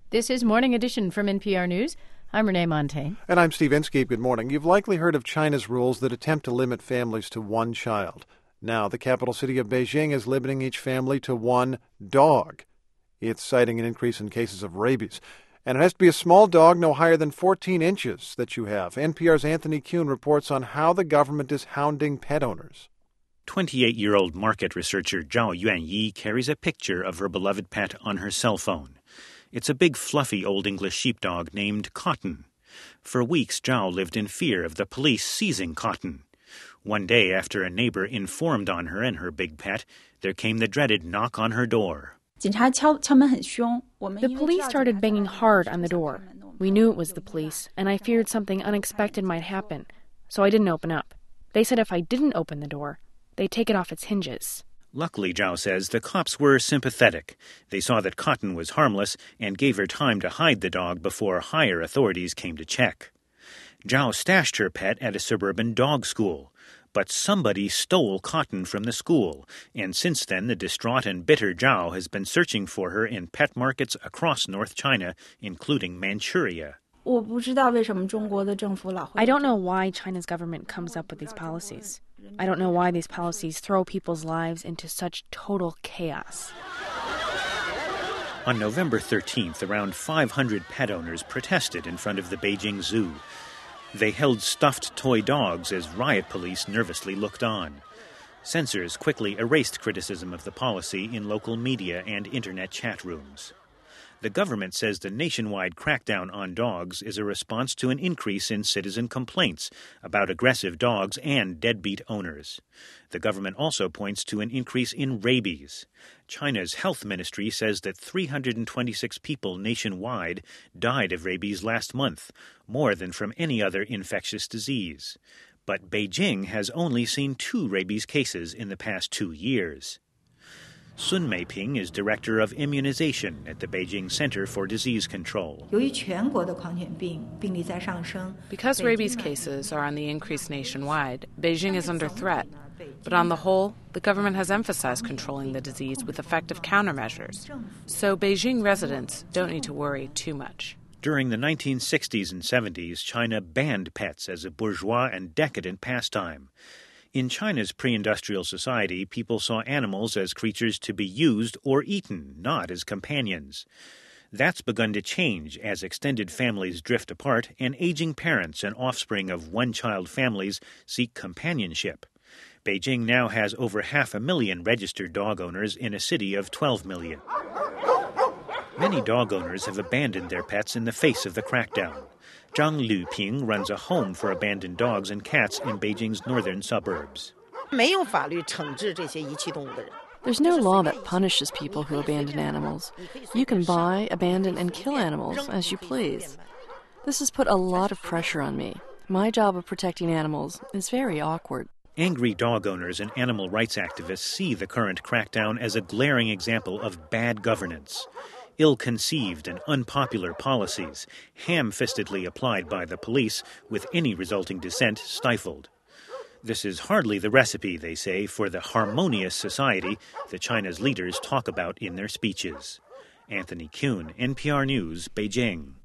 This is Morning Edition from NPR News. I'm Renee Montaigne. And I'm Steve Inskeep. Good morning. You've likely heard of China's rules that attempt to limit families to one child. Now, the capital city of Beijing is limiting each family to one dog. It's citing an increase in cases of rabies. And it has to be a small dog no higher than 14 inches that you have. NPR's Anthony Kuhn reports on how the government is hounding pet owners. 28-year-old market researcher Zhao Yuanyi carries a picture of her beloved pet on her cell phone. It's a big, fluffy Old English sheepdog named Cotton. For weeks, Zhao lived in fear of the police seizing Cotton. One day, after a neighbor informed on her and her big pet, there came the dreaded knock on her door. The police started banging hard on the door. We knew it was the police, and I feared something unexpected might happen, so I didn't open up. They said if I didn't open the door, they'd take it off its hinges. Luckily, Zhao says, the cops were sympathetic. They saw that Cotton was harmless and gave her time to hide the dog before higher authorities came to check. Zhao stashed her pet at a suburban dog school. But somebody stole Cotton from the school, and since then the distraught and bitter Zhao has been searching for her in pet markets across North China, including Manchuria. I don't know why China's government comes up with these policies. I don't know why these policies throw people's lives into such total chaos. On November 13th, around 500 pet owners protested in front of the Beijing Zoo. They held stuffed toy dogs as riot police nervously looked on. Censors quickly erased criticism of the policy in local media and internet chat rooms. The government says the nationwide crackdown on dogs is a response to an increase in citizen complaints about aggressive dogs and deadbeat owners. The government also points to an increase in rabies. China's health ministry says that 326 people nationwide died of rabies last month, more than from any other infectious disease. But Beijing has only seen 2 rabies cases in the past 2 years. Sun Meiping is director of immunization at the Beijing Center for Disease Control. Because rabies cases are on the increase nationwide, Beijing is under threat. But on the whole, the government has emphasized controlling the disease with effective countermeasures. So Beijing residents don't need to worry too much. During the 1960s and 70s, China banned pets as a bourgeois and decadent pastime. In China's pre-industrial society, people saw animals as creatures to be used or eaten, not as companions. That's begun to change as extended families drift apart and aging parents and offspring of one-child families seek companionship. Beijing now has over 500,000 registered dog owners in a city of 12 million. Many dog owners have abandoned their pets in the face of the crackdown. Zhang Luping runs a home for abandoned dogs and cats in Beijing's northern suburbs. There's no law that punishes people who abandon animals. You can buy, abandon, and kill animals as you please. This has put a lot of pressure on me. My job of protecting animals is very awkward. Angry dog owners and animal rights activists see the current crackdown as a glaring example of bad governance. Ill-conceived and unpopular policies, ham-fistedly applied by the police, with any resulting dissent stifled. This is hardly the recipe, they say, for the harmonious society that China's leaders talk about in their speeches. Anthony Kuhn, NPR News, Beijing.